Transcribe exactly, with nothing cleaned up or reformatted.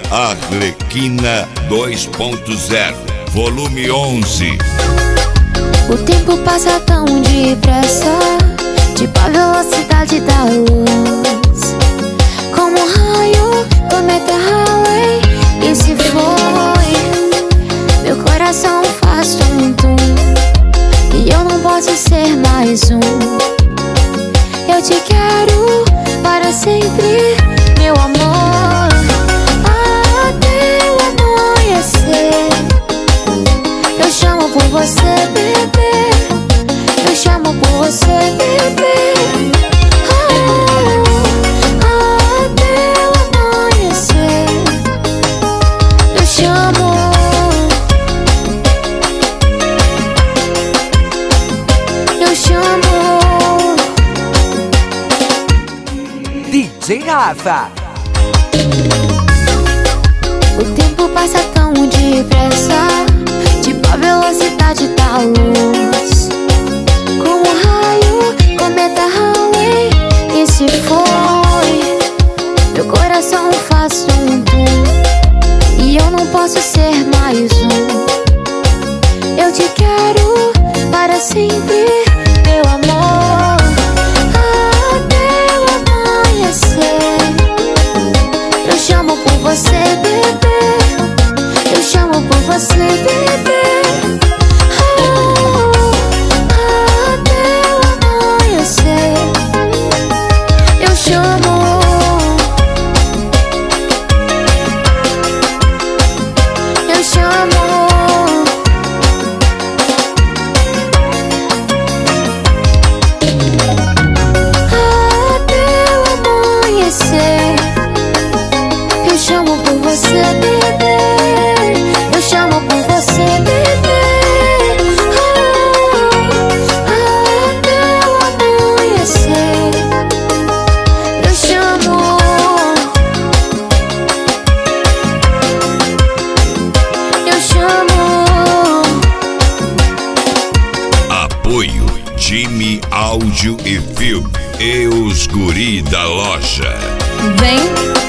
Arlequina dois ponto zero, volume onze. O tempo passa tão depressa, tipo a velocidade da luz. Como um raio, cometa Halley, e se foi. Meu coração faz tum-tum, e eu não posso ser mais um. Eu te quero para sempre, meu amor, até o amanhecer. Eu chamo por você, bebê, eu chamo por você, bebê. Oh, até o amanhecer. Eu chamo. Eu chamo. D J Rafa. O tempo passa tão depressa, tipo a velocidade da luz. Como um raio, cometa Halley, e se foi. Meu coração faz tum-tum, e eu não posso ser mais um. Eu te quero para sempre, meu amor, até o amanhecer. Eu chamo por você, bebê, eu chamo por você, bebê. Oh, até o amanhecer. Eu chamo. Eu chamo. Até o amanhecer. Eu chamo por você, bebê. Eu chamo por você, bebê. Oh, até o amanhecer. Eu chamo. Eu chamo. Apoio Jimmy Áudio e Filme e os guri da loja. Vem.